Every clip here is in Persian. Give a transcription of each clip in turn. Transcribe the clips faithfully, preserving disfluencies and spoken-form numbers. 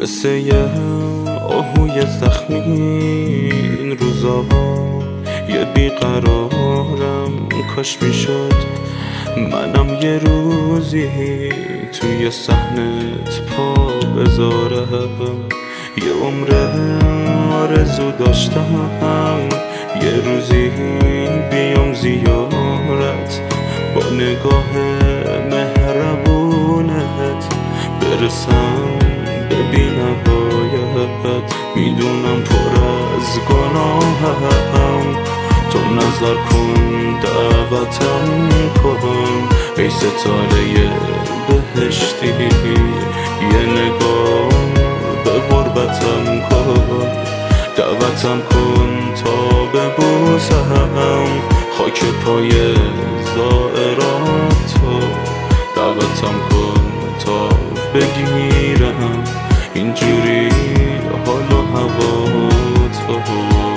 مثل یه آهوی زخمی این روزا یه بیقرارم، کاش میشد منم یه روزی توی صحنت پا بذارم. یه عمر آرزو داشتم یه روزی بیام زیارت، با نگاه مهربونت برسم ببینم باید. میدونم پر از گناهم، تو نظر کن دعوتم کن ای ستاره بهشتی، یه نگاه به غربتم کن، دعوتم کن تا ببوسم خاک پای زائراتو، دعوتم کن تا بگیرم اینجوری حال و هوا تو.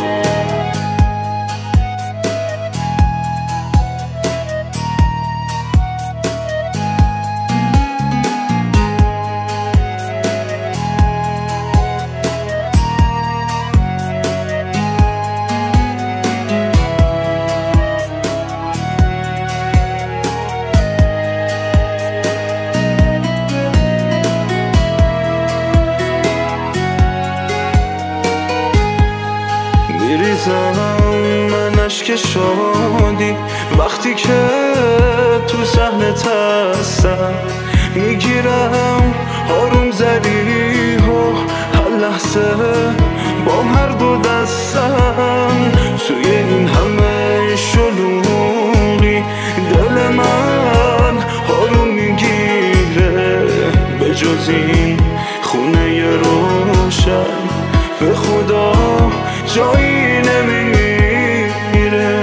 میریزم من اشک شادی وقتی که تو صحنت هستم، میگیرم آروم زدی و هر لحظه با هر دو دستم توی این همه شلوغی دل من آروم میگیره، به جز این خونه روشن به خدا جایی نمیره.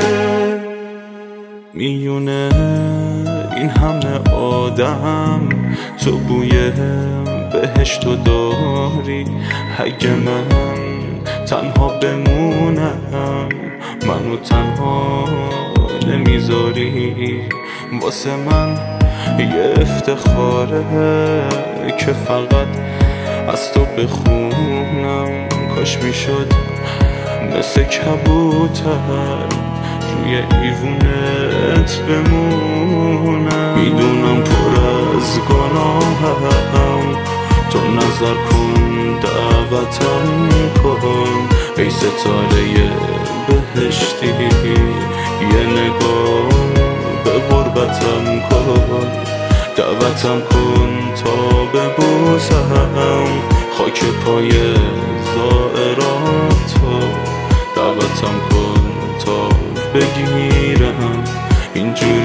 میونه این همه آدم تو بوی بهشتو داری، اگه من تنها بمونم منو تنها نمیذاری. واسه من یه افتخاره که فقط از تو بخونم، کاش میشد مثل کبوتر روی ایوونت بمونم. میدونم پر از گناهم، تو نظر کن دعوتم کن ای ستاره بهشتی، یه نگاه به غربتم کن، دعوتم کن تا ببوسم خاک پای زائراتو، دعوتم کن تا بگیرم اینجوری